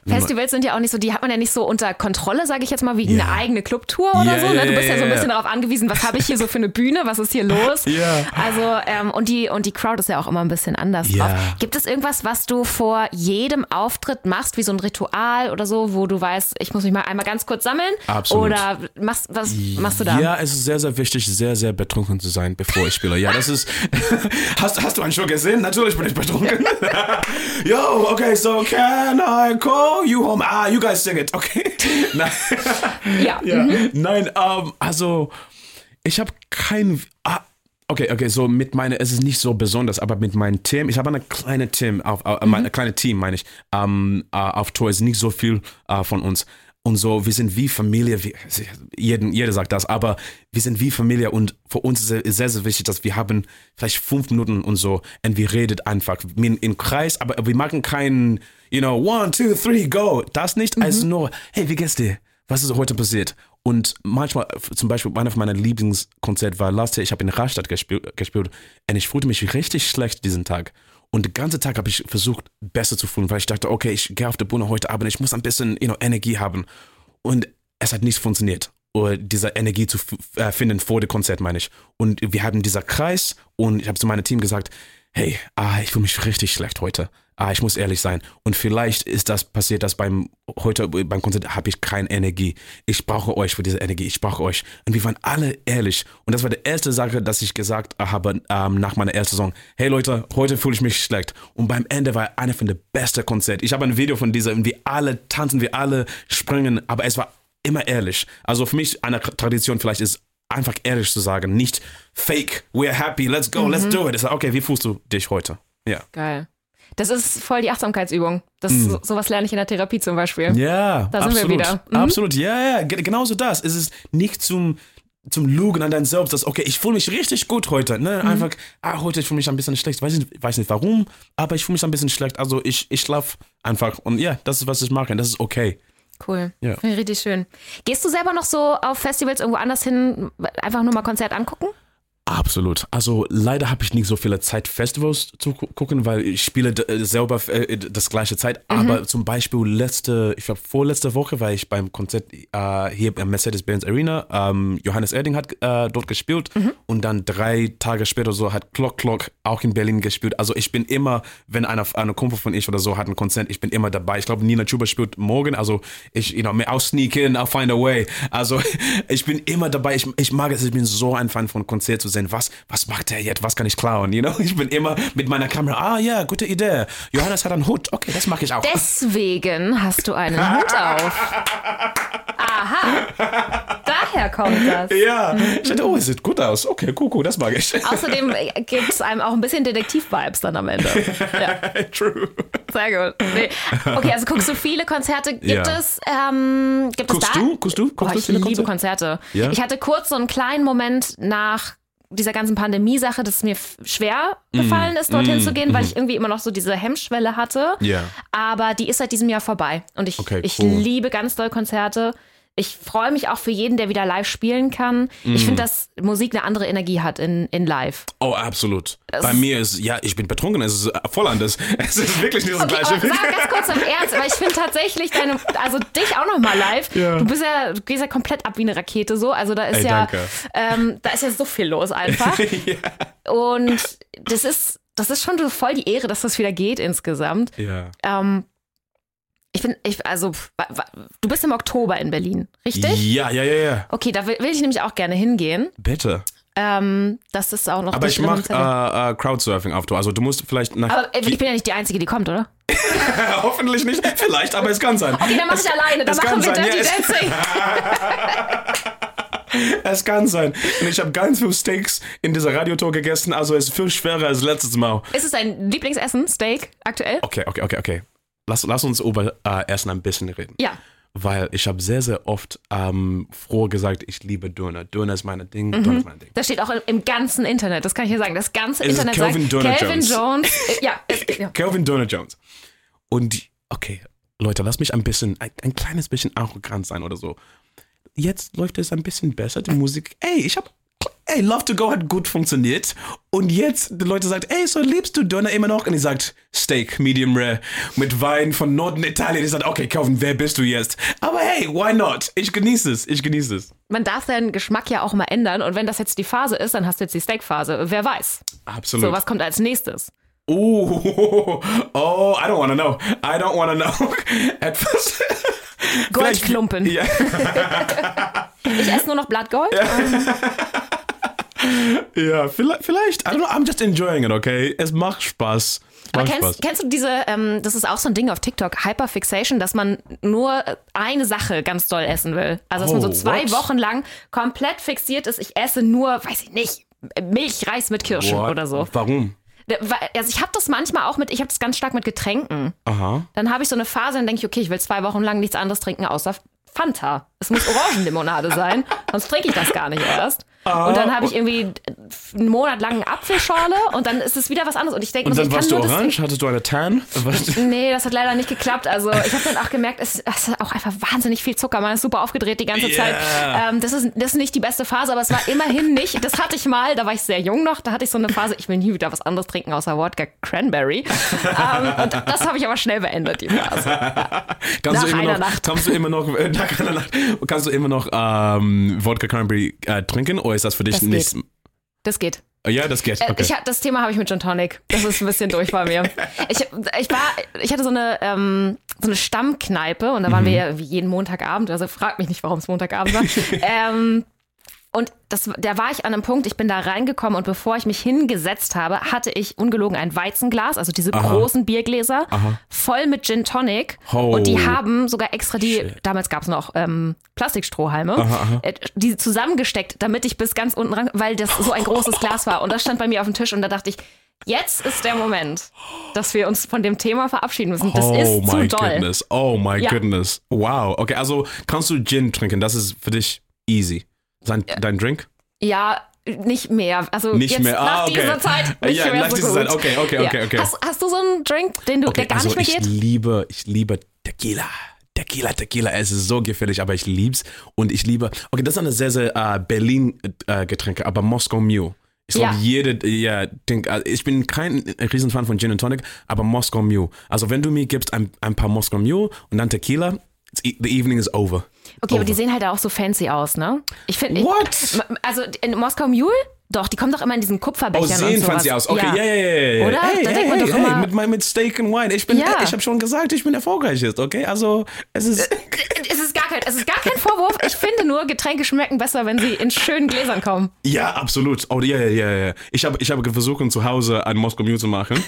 Festivals sind ja auch nicht so, die hat man ja nicht so unter Kontrolle, sage ich jetzt mal, wie Ja. eine eigene Clubtour oder Ja, so. Ne? ja, Du bist ja so ein ja, bisschen ja. darauf angewiesen, was habe ich hier so für eine Bühne, was ist hier los? Ja. Also, ähm, und, die, und die Crowd ist ja auch immer ein bisschen anders Ja. drauf. Gibt es irgendwas, was du vor jedem Auftritt machst, wie so ein Ritual oder so, wo du weißt, ich muss mich mal einmal ganz kurz sammeln? Absolut. Oder machst, was machst du da? Ja, es ist sehr, sehr wichtig, sehr, sehr betrunken zu sein, bevor ich spiele. Ja, das ist. hast, hast du einen Show gesehen? Natürlich bin ich betrunken. Yo, okay, so can I call you home? Ah, you guys sing it, okay? Nein, Ja. ja. Mhm. Nein ähm, also, ich habe kein. Ah, okay, okay, so mit meiner, es ist nicht so besonders, aber mit meinem Team, ich habe eine kleine Team, auf, äh, Mhm. eine kleine Team, meine ich, ähm, äh, auf Tour, ist nicht so viel äh, von uns. Und so, wir sind wie Familie, wie, jeden, jeder sagt das, aber wir sind wie Familie und für uns ist es sehr, sehr wichtig, dass wir haben vielleicht fünf Minuten und so und wir reden einfach in, in Kreis, aber wir machen keinen, you know, one, two, three, go. Das nicht, mhm. also nur, hey, wie geht's dir? Was ist heute passiert? Und manchmal, zum Beispiel, einer von meinen Lieblingskonzerte war last year, ich habe in Rastatt gespielt, gespielt und ich fühlte mich richtig schlecht diesen Tag. Und den ganzen Tag habe ich versucht, besser zu fühlen, weil ich dachte, okay, ich gehe auf die Bühne heute Abend, ich muss ein bisschen you know, Energie haben. Und es hat nicht funktioniert, diese Energie zu f- äh, finden vor dem Konzert, meine ich. Und wir haben dieser Kreis und ich habe zu meinem Team gesagt, hey, ah, ich fühle mich richtig schlecht heute. Ah, ich muss ehrlich sein. Und vielleicht ist das passiert, dass beim heute beim Konzert habe ich keine Energie. Ich brauche euch für diese Energie. Ich brauche euch. Und wir waren alle ehrlich. Und das war die erste Sache, dass ich gesagt habe ähm, nach meiner ersten Song. Hey Leute, heute fühle ich mich schlecht. Und beim Ende war einer von den besten Konzerten. Ich habe ein Video von dieser und wir alle tanzen, wir alle springen. Aber es war immer ehrlich. Also für mich eine Tradition vielleicht ist einfach ehrlich zu sagen, nicht fake. We're happy. Let's go. Mhm. Let's do it. Ich sage, okay, wie fühlst du dich heute? Ja. Geil. Das ist voll die Achtsamkeitsübung. Das, mm. so, sowas lerne ich in der Therapie zum Beispiel. Ja, da sind absolut. wir wieder. Mhm. Absolut, ja, ja, genauso das. Es ist nicht zum, zum Lügen an dein Selbst, dass, okay, ich fühle mich richtig gut heute. Ne? Mhm. Einfach, ah, heute ich fühle mich ein bisschen schlecht. Weiß nicht, weiß nicht warum, aber ich fühle mich ein bisschen schlecht. Also ich, ich schlafe einfach. Und ja, das ist, was ich mache. Das ist okay. Cool. Ja. Finde ich richtig schön. Gehst du selber noch so auf Festivals irgendwo anders hin, einfach nur mal Konzert angucken? Absolut. Also leider habe ich nicht so viele Zeit, Festivals zu gu- gucken, weil ich spiele d- selber äh, das gleiche Zeit. Mhm. Aber zum Beispiel letzte, ich glaube vorletzte Woche war ich beim Konzert äh, hier im Mercedes-Benz Arena. Ähm, Johannes Erding hat äh, dort gespielt mhm. und dann drei Tage später so hat Clock Clock auch in Berlin gespielt. Also ich bin immer, wenn einer eine Kumpel von ich oder so hat ein Konzert, ich bin immer dabei. Ich glaube Nina Chuba spielt morgen, also ich, you know, I'll sneak in, I'll find a way. Also ich bin immer dabei. Ich, ich mag es, ich bin so ein Fan von Konzert zu sehen. Was, was macht der jetzt? Was kann ich klauen? You know? Ich bin immer mit meiner Kamera, ah ja, gute Idee. Johannes hat einen Hut, okay, das mache ich auch. Deswegen hast du einen Hut auf. Aha, daher kommt das. Ja, ich dachte, oh, es sieht gut aus. Okay, cool, cool, das mag ich. Außerdem gibt es einem auch ein bisschen Detektiv-Vibes dann am Ende. Ja. True. Sehr gut. Nee. Okay, also guckst du viele Konzerte? Gibt Ja. es, ähm, gibt Guckst es da? du? Guckst du? Guckst Boah, du ich viele liebe Konzerte? Konzerte. Ja? Ich hatte kurz so einen kleinen Moment nach dieser ganzen Pandemie-Sache, dass es mir f- schwer gefallen ist, dorthin mm, zu gehen, weil mm. ich irgendwie immer noch so diese Hemmschwelle hatte. Ja. Aber die ist seit diesem Jahr vorbei. Und ich, Okay, ich cool. liebe ganz doll Konzerte. Ich freue mich auch für jeden, der wieder live spielen kann. Ich finde, dass Musik eine andere Energie hat in, in live. Oh, absolut. Das- Bei mir ist, ja, ich bin betrunken, es ist voll anders. Es ist wirklich nicht das Okay, Gleiche. aber sag ganz kurz im Ernst, weil ich finde tatsächlich deine, also dich auch noch mal live. Ja. Du bist ja, du gehst ja komplett ab wie eine Rakete so. Also da ist Ey, ja, danke. ähm, da ist ja so viel los einfach. Ja. Und das ist, das ist schon so voll die Ehre, dass das wieder geht insgesamt. Ja. Ähm, ich bin, ich, also, wa- wa- du bist im Oktober in Berlin, richtig? Ja, ja, ja, ja. Okay, da will, will ich nämlich auch gerne hingehen. Bitte. Ähm, das ist auch noch. Aber das ich mache Zettel. äh, äh, Crowdsurfing auf Tour. Also du musst vielleicht nach. Aber äh, ich bin ja nicht die Einzige, die kommt, oder? Hoffentlich nicht. Vielleicht, aber es kann sein. Okay, dann mach ich alleine. Dann es kann machen wir sein, Dirty ja, es- Dancing. Es kann sein. Und ich habe ganz viel Steaks in dieser Radiotour gegessen, also es ist viel schwerer als letztes Mal. Ist es dein Lieblingsessen, Steak, aktuell? Okay, okay, okay, okay. Lass, lass uns über äh, Essen ein bisschen reden. Ja. Weil ich habe sehr, sehr oft ähm, früher gesagt, ich liebe Döner. Döner ist mein Ding, Döner ist mein Ding. Das steht auch im, im ganzen Internet, das kann ich dir sagen. Das ganze Es ist Internet Calvin sagt, Döner Calvin Jones. Jones. äh, ja, es, ja. Calvin Döner Jones. Und, die- okay, Leute, lass mich ein bisschen, ein, ein kleines bisschen arrogant sein oder so. Jetzt läuft es ein bisschen besser, die Musik. Ey, ich habe ey, Love to Go hat gut funktioniert. Und jetzt, die Leute sagen, ey, so liebst du Döner immer noch? Und ich sagt, Steak, Medium Rare, mit Wein von Norden Italien. Ich sage, okay, Calvin, wer bist du jetzt? Aber hey, why not? Ich genieße es, ich genieße es. Man darf seinen Geschmack ja auch mal ändern. Und wenn das jetzt die Phase ist, dann hast du jetzt die Steak-Phase. Wer weiß. Absolut. So, was kommt als nächstes? Oh, oh, I don't want to know. I don't want to know. Etwas. Goldklumpen. Ja. Ich esse nur noch Blattgold. Ja, vielleicht, vielleicht. I don't know, I'm just enjoying it, okay? Es macht Spaß. Es Aber macht kennst, Spaß. kennst du diese, ähm, das ist auch so ein Ding auf TikTok, Hyperfixation, dass man nur eine Sache ganz doll essen will. Also, dass man so Oh, zwei what? Wochen lang komplett fixiert ist, ich esse nur, weiß ich nicht, Milchreis mit Kirschen What? oder so. Warum? Also ich habe das manchmal auch mit, ich habe das ganz stark mit Getränken. Aha. Dann habe ich so eine Phase, dann denke ich, okay, ich will zwei Wochen lang nichts anderes trinken außer Fanta. Es muss Orangenlimonade sein, sonst trinke ich das gar nicht erst. Ah, Und dann habe ich irgendwie einen Monat lang eine Apfelschorle und dann ist es wieder was anderes. Und ich denke, Und mir so, dann ich warst du kann nur orange? das. Hattest du eine Tan? Was? Nee, das hat leider nicht geklappt. Also ich habe dann auch gemerkt, es es ist auch einfach wahnsinnig viel Zucker. Man ist super aufgedreht die ganze Yeah. Zeit. Ähm, das, ist, das ist nicht die beste Phase, aber es war immerhin nicht. Das hatte ich mal, da war ich sehr jung noch. Da hatte ich so eine Phase, ich will nie wieder was anderes trinken außer Wodka Cranberry. ähm, und das habe ich aber schnell beendet, die Phase. Kannst Nach du immer einer noch, Nacht. Kannst du immer noch, äh, nach einer Nacht, kannst du immer noch ähm, Wodka Cranberry äh, trinken oder ist das für dich Das nicht? geht. Das geht. Ja, das geht. Äh, Okay. Ich, das Thema habe ich mit Gin Tonic. Das ist ein bisschen durch bei mir. Ich, ich, war, ich hatte so eine, ähm, so eine Stammkneipe und da waren Mhm. wir ja wie jeden Montagabend. Also frag mich nicht, warum es Montagabend war. ähm, und das, da war ich an einem Punkt, ich bin da reingekommen und bevor ich mich hingesetzt habe, hatte ich ungelogen ein Weizenglas, also diese Aha. großen Biergläser, Aha. voll mit Gin Tonic. Oh. Und die haben sogar extra die, Shit. damals gab es noch ähm, Plastikstrohhalme, Aha, aha. äh, die zusammengesteckt, damit ich bis ganz unten ran, weil das so ein großes Glas war. Und das stand bei mir auf dem Tisch und da dachte ich, jetzt ist der Moment, dass wir uns von dem Thema verabschieden müssen. Das oh ist zu my doll. goodness. Oh my Ja. goodness. Wow. Okay, also kannst du Gin trinken? Das ist für dich easy. Dein, dein Drink? Ja, nicht mehr. Also Nicht jetzt mehr. Ah, nach okay. dieser Zeit nicht Ja, mehr nach so dieser gut. Zeit. Okay, okay, okay, Ja. okay. Hast, hast du so einen Drink, den du, Okay, der gar also nicht mehr ich geht? liebe, ich liebe Tequila. Tequila, Tequila, es ist so gefährlich, aber ich lieb's. Und ich liebe, okay, das ist eine sehr, sehr äh, Berlin-Getränke, aber Moskau Mule. Ich glaube, Ja. jede, ja, denk, also ich bin kein Riesenfan von Gin und Tonic, aber Moskau Mule. Also wenn du mir gibst ein, ein paar Moskau Mule und dann Tequila, it's, the evening is over. Okay, over. aber die sehen halt auch so fancy aus, ne? Ich finde, What? also in Moskau Mule, doch, die kommen doch immer in diesen Oh, Kupferbechern sehen und sowas. fancy aus. Okay, ja, ja, ja, ja. ja. Oder? Hey, Da hey, denkt man hey, doch hey, immer- mit, mein- mit Steak and Wine. Ich bin, Ja. ich habe schon gesagt, ich bin erfolgreich jetzt, okay? Also, es ist... Es ist gar kein, es ist gar kein Vorwurf. Ich finde nur, Getränke schmecken besser, wenn sie in schönen Gläsern kommen. Ja, absolut. Oh, ja, ja, ja, ja. Ich habe ich hab versucht, zu Hause einen Moskau Mule zu machen.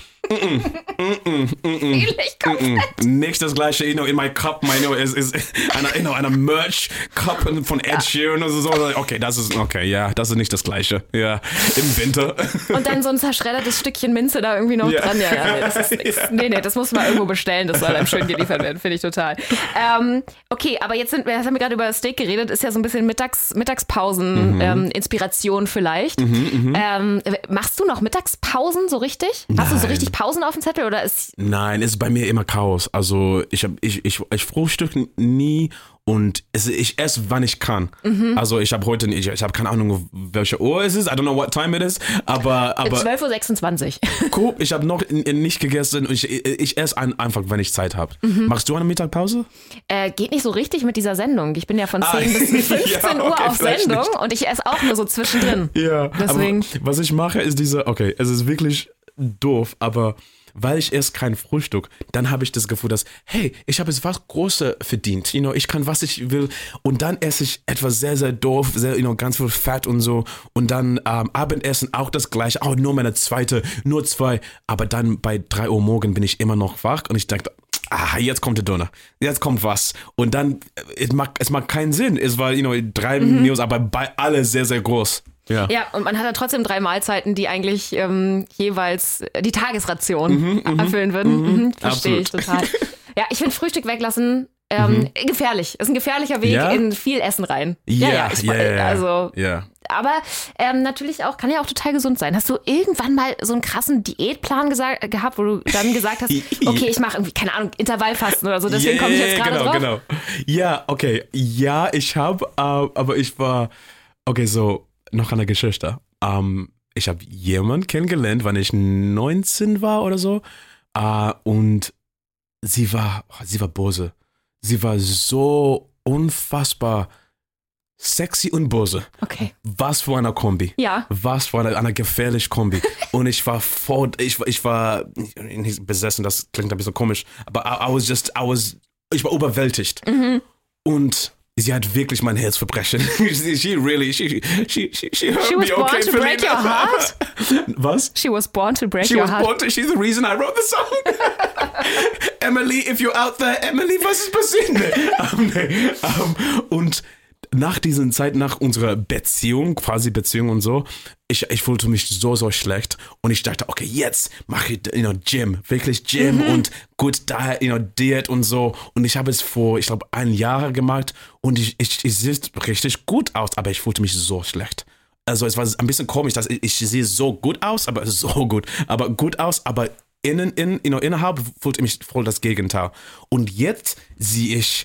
Fühle ich komplett. Nicht das gleiche, you know, in my cup, my, you know, es ist eine, you know, eine Merch-Cup von Ed Sheeran oder so. Okay, das ist, okay, ja, das ist nicht das gleiche. Ja, im Winter. Und dann so ein zerschreddertes Stückchen Minze da irgendwie noch Ja. dran. Ja, ja, nee, das ist nix. Nee, nee, das muss man irgendwo bestellen. Das soll einem schön geliefert werden, finde ich total. Ähm, okay, aber jetzt sind wir, jetzt haben wir gerade über Steak geredet. Ist ja so ein bisschen Mittags, Mittagspausen, ähm, Inspiration vielleicht. ähm, machst du noch Mittagspausen so richtig? Hast du so Nein. richtig Pausen auf dem Zettel oder ist Nein, es ist bei mir immer Chaos. Also ich hab, ich, ich, ich frühstücke nie und es, ich esse, wann ich kann. Also ich habe heute, ich, ich habe keine Ahnung, welche Uhr es ist. I don't know what time it is. Aber, aber zwölf Uhr sechsundzwanzig? cool, ich habe noch n- nicht gegessen und ich, ich esse ein, einfach, wenn ich Zeit habe. Machst du eine Mittagpause? Äh, geht nicht so richtig mit dieser Sendung. Ich bin ja von Ah, zehn bis fünfzehn ja, Uhr okay, auf vielleicht Sendung nicht. und ich esse auch nur so zwischendrin. Ja, Deswegen. aber was ich mache, ist diese, okay, es ist wirklich doof, aber weil ich esse kein Frühstück, dann habe ich das Gefühl, dass, hey, ich habe jetzt was Großes verdient, you know, ich kann, was ich will und dann esse ich etwas sehr, sehr doof, sehr, you know, ganz viel Fett und so und dann ähm, Abendessen auch das gleiche, auch nur meine zweite, nur zwei, aber dann bei drei Uhr morgen bin ich immer noch wach und ich denke, ah, jetzt kommt der Döner, jetzt kommt was und dann, äh, es macht, es macht keinen Sinn, es war, you know, drei Mhm. Meals, aber bei alle sehr, sehr groß. Ja. Ja, und man hat dann trotzdem drei Mahlzeiten, die eigentlich ähm, jeweils die Tagesration erfüllen würden. Mhm, verstehe ich total. Ja, ich finde Frühstück weglassen ähm, gefährlich. Ist ein gefährlicher Weg Ja? in viel Essen rein. Ja, ich, ja, ja, ja. Also, ja. aber ähm, natürlich auch, kann ja auch total gesund sein. Hast du irgendwann mal so einen krassen Diätplan gesa- gehabt, wo du dann gesagt hast, okay, ich mache irgendwie, keine Ahnung, Intervallfasten oder so, deswegen komme ich jetzt gerade genau, drauf? Genau. Ja, okay. Ja, ich habe, äh, aber ich war, okay, so, noch eine Geschichte. Ähm, ich habe jemanden kennengelernt, wann ich neunzehn war oder so. Äh, und sie war, sie war böse. Sie war so unfassbar sexy und böse. Okay. Was für eine Kombi. Ja. Was für eine, eine gefährliche Kombi. Und ich war voll, ich, ich war nicht besessen, das klingt ein bisschen komisch, aber I, I was just, I was, ich war überwältigt. Mhm. Und sie hat wirklich mein Herz verbrechen. she, she really, she, she, she, she hurt She was me, born okay, to break your heart? Was? She was born to break She your was heart. born to, she's the reason I wrote the song. Emily, if you're out there, Emily, was ist passiert? um, nee. um, und nach dieser Zeit, nach unserer Beziehung, quasi Beziehung und so, ich, ich fühlte mich so, so schlecht. Und ich dachte, okay, jetzt mache ich, you know, Gym, wirklich Gym mhm. und gut Diet, you know, Diät und so. Und ich habe es vor, ich glaube, ein Jahr gemacht und ich, ich, ich sehe richtig gut aus, aber ich fühlte mich so schlecht. Also es war ein bisschen komisch, dass ich, ich sehe so gut aus, aber so gut, aber gut aus, aber innen, in, you know, innerhalb fühlte ich mich voll das Gegenteil. Und jetzt sehe ich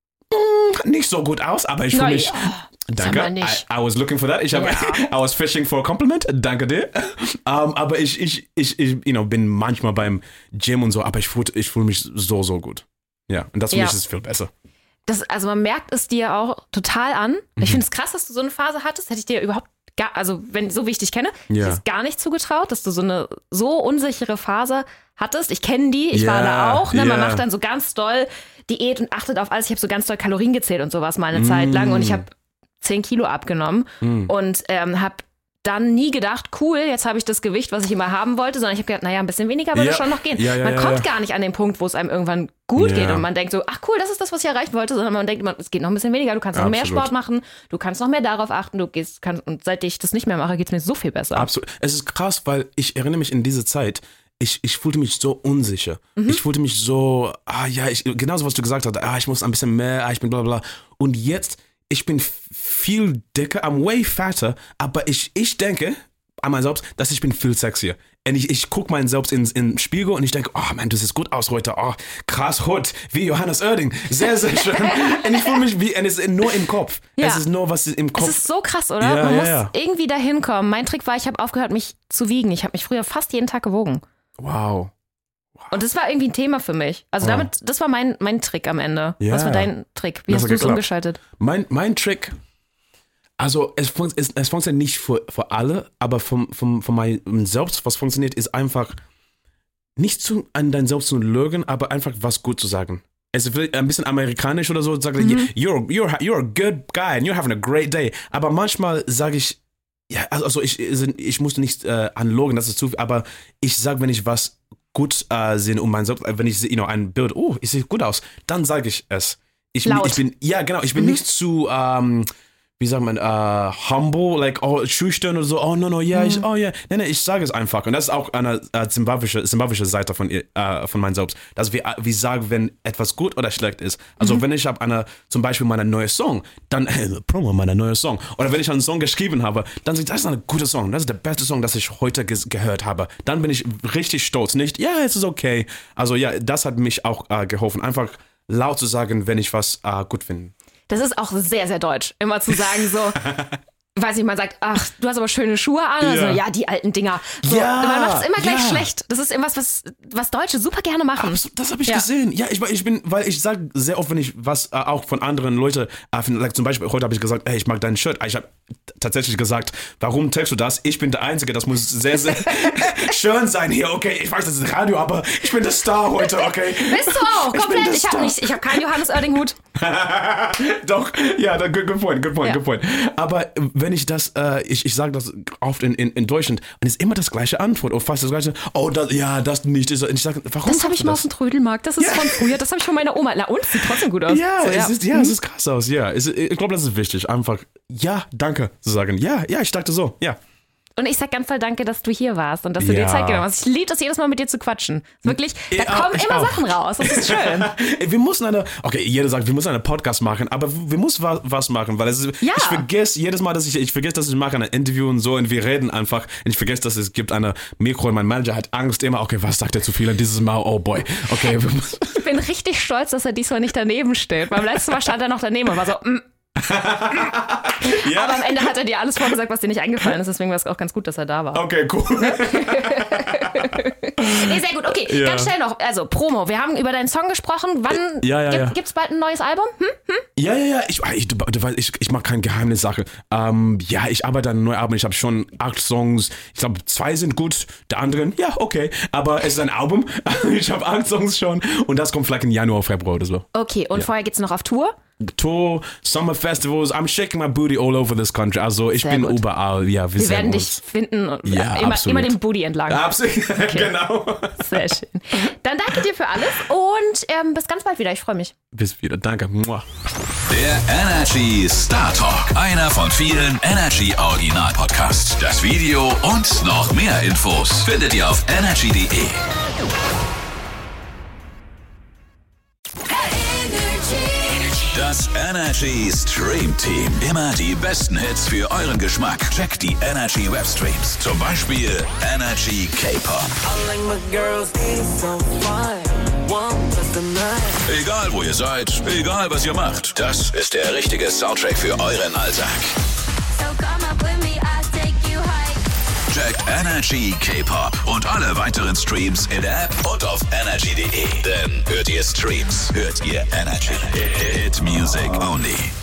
nicht so gut aus, aber ich fühle mich. Ja, danke. I, I was looking for that. Ich habe, ja. I was fishing for a compliment. Danke dir. Um, aber ich, ich, ich, ich you know, bin manchmal beim Gym und so, aber ich fühle ich fühl mich so, so gut. Ja, und das für ja. mich ist viel besser. Das, also man merkt es dir auch total an. Mhm. Ich finde es krass, dass du so eine Phase hattest. Hätte ich dir überhaupt gar, also wenn so wie ich dich kenne, ja. ich es gar nicht zugetraut, dass du so eine so unsichere Phase hattest. Ich kenne die, ich ja. war da auch. Ne? Ja. Man macht dann so ganz doll Diät und achtet auf alles. Ich habe so ganz doll Kalorien gezählt und sowas mal eine mm. Zeit lang und ich habe zehn Kilo abgenommen mm. und ähm, habe dann nie gedacht, cool, jetzt habe ich das Gewicht, was ich immer haben wollte, sondern ich habe gedacht, naja, ein bisschen weniger würde ja. schon noch gehen. Ja, ja, man ja, kommt ja. gar nicht an den Punkt, wo es einem irgendwann gut ja. geht und man denkt so, ach cool, das ist das, was ich erreichen wollte, sondern man denkt, es geht noch ein bisschen weniger, du kannst noch Absolut. mehr Sport machen, du kannst noch mehr darauf achten, du gehst, kannst, und seit ich das nicht mehr mache, geht es mir so viel besser. Absolut. Es ist krass, weil ich erinnere mich in diese Zeit, Ich, ich fühlte mich so unsicher. Mhm. Ich fühlte mich so, ah ja, ich, genauso was du gesagt hast, ah, ich muss ein bisschen mehr, ah, ich bin bla bla bla. Und jetzt, ich bin viel dicker, I'm way fatter, aber ich, ich denke an mich selbst, dass ich bin viel sexier. Und ich, ich gucke meinen selbst in, in den Spiegel und ich denke, oh man, du siehst gut aus heute, oh, krass Hut, wie Johannes Oerding, sehr, sehr schön. Und ich fühle mich wie, und es ist nur im Kopf. Ja. Es ist nur was im Kopf. Es ist so krass, oder? Ja, Man ja, muss ja. irgendwie dahin kommen. Mein Trick war, ich habe aufgehört, mich zu wiegen. Ich habe mich früher fast jeden Tag gewogen. Wow. Und das war irgendwie ein Thema für mich. Also wow. damit, das war mein, mein Trick am Ende. Ja. Was war dein Trick? Wie Das hast hat du es geklappt. umgeschaltet? Mein, mein Trick, also es, fun- es, es funktioniert nicht für, für alle, aber vom, vom, von meinem Selbst, was funktioniert, ist einfach nicht zu, an dein Selbst zu lügen, aber einfach was gut zu sagen. Es ist ein bisschen amerikanisch oder so, sage Mhm. ich, you're, you're, you're a good guy and you're having a great day. Aber manchmal sage ich, ja, also ich, ich muss nicht äh, anlogen, das ist zu viel, aber ich sage, wenn ich was gut äh, sehe um mein Selbst, wenn ich you know, ein Bild, oh, ich sehe gut aus, dann sage ich es. Ich, Laut. ich bin, ja genau, ich bin Mhm. nicht zu, ähm, wie sagt man, uh, humble, like, oh, schüchtern oder so, oh, no, no, ja, yeah, Mhm. ich, oh, ja, yeah. nee, nee, ich sage es einfach. Und das ist auch eine äh, zimbabwische, zimbabwische Seite von, ihr, äh, von meinem Selbst, dass wir, wir sagen, wenn etwas gut oder schlecht ist. Also, Mhm. wenn ich habe eine, zum Beispiel meine neue Song, dann, äh, Promo, meine neue Song. Oder wenn ich einen Song geschrieben habe, dann sage ich, das ist ein guter Song, das ist der beste Song, das ich heute ge- gehört habe. Dann bin ich richtig stolz, nicht, ja, es ist okay. Also, ja, das hat mich auch äh, geholfen, einfach laut zu sagen, wenn ich was äh, gut finde. Das ist auch sehr, sehr deutsch. Immer zu sagen so, weiß nicht, man sagt, ach, du hast aber schöne Schuhe an. Also, Ja. ja, die alten Dinger. So, Ja, man macht es immer gleich ja. schlecht. Das ist irgendwas, was, was Deutsche super gerne machen. Absolut, das habe ich Ja. gesehen. Ja, ich, ich bin, weil ich sage sehr oft, wenn ich was äh, auch von anderen Leuten, äh, find, like zum Beispiel heute habe ich gesagt, hey, ich mag dein Shirt. Ich habe t- tatsächlich gesagt, warum trägst du das? Ich bin der Einzige, das muss sehr, sehr schön sein hier. Okay, ich weiß, das ist Radio, aber ich bin der Star heute, okay? Bist du auch, Ich bin komplett. der Ich habe Star. nicht, ich habe keinen Johannes Oerding-Hut. Doch, ja, da, good, good point, good point, Ja. good point. Aber äh, wenn ich das, äh, ich, ich sage das oft in, in, in Deutschland und es ist immer das gleiche Antwort, oder fast das gleiche, oh, das, ja, das nicht. Und ich sage, warum Das habe sagst ich du mal auf dem Trödelmarkt. Das ist von früher. Das habe ich von meiner Oma. Na und? Sieht trotzdem gut aus. Ja, so, es ist, ja, es ist krass aus, ja. Es, ich glaube, das ist wichtig, einfach, ja, danke zu sagen. Ja, ja, ich dachte so, ja. Und ich sag ganz doll danke, dass du hier warst und dass du Ja. dir Zeit genommen hast. Ich liebe das jedes Mal mit dir zu quatschen. Wirklich, da Ja, kommen ich immer auch. Sachen raus. Das ist schön. Wir müssen eine, okay, jeder sagt, wir müssen einen Podcast machen, aber wir müssen was, was machen, weil es ist, Ja. ich vergesse jedes Mal, dass ich, ich vergesse, dass ich mache ein Interview und so und wir reden einfach und ich vergesse, dass es gibt eine Mikro und mein Manager hat Angst immer, okay, was sagt er zu viel und dieses Mal, oh boy, okay. Wir müssen, Ich bin richtig stolz, dass er diesmal nicht daneben steht. Beim letzten Mal stand er noch daneben und war so, mm, Ja? Aber am Ende hat er dir alles vorgesagt, was dir nicht eingefallen ist. Deswegen war es auch ganz gut, dass er da war. Okay, cool. Nee, sehr gut. Okay, Ja. ganz schnell noch. Also, Promo. Wir haben über deinen Song gesprochen. Wann Ja, ja, gibt, ja. gibt's bald ein neues Album? Hm? Hm? Ja, ja, ja. Ich, ich, du, du weißt, ich, ich mache keine Geheimnissache. Ähm, ja, ich arbeite an einem neuen Album. Ich habe schon acht Songs. Ich glaube, zwei sind gut. Der anderen, ja, okay. Aber es ist ein Album. Ich habe acht Songs schon. Und das kommt vielleicht im Januar, Februar oder so. Okay, und Ja. vorher geht's noch auf Tour? Tour, Summer Festivals. I'm shaking my booty all over this country. Also ich Sehr bin gut. überall. Ja, wir, Wir sehen werden uns. dich finden und Ja, immer, absolut. immer den Booty entlang. Absolut, genau. Sehr schön. Dann danke dir für alles und ähm, bis ganz bald wieder. Ich freue mich. Bis wieder. Danke. Mua. Der Energy Star Talk. Einer von vielen Energy Original Podcasts. Das Video und noch mehr Infos findet ihr auf energy punkt de. Das Energy Stream Team. Immer die besten Hits für euren Geschmack. Checkt die Energy Webstreams. Zum Beispiel Energy K-Pop. Egal wo ihr seid, egal was ihr macht. Das ist der richtige Soundtrack für euren Alltag. Checkt Energy K-Pop und alle weiteren Streams in der App und auf energy punkt de. Denn hört ihr Streams, hört ihr Energy. Hit Music only.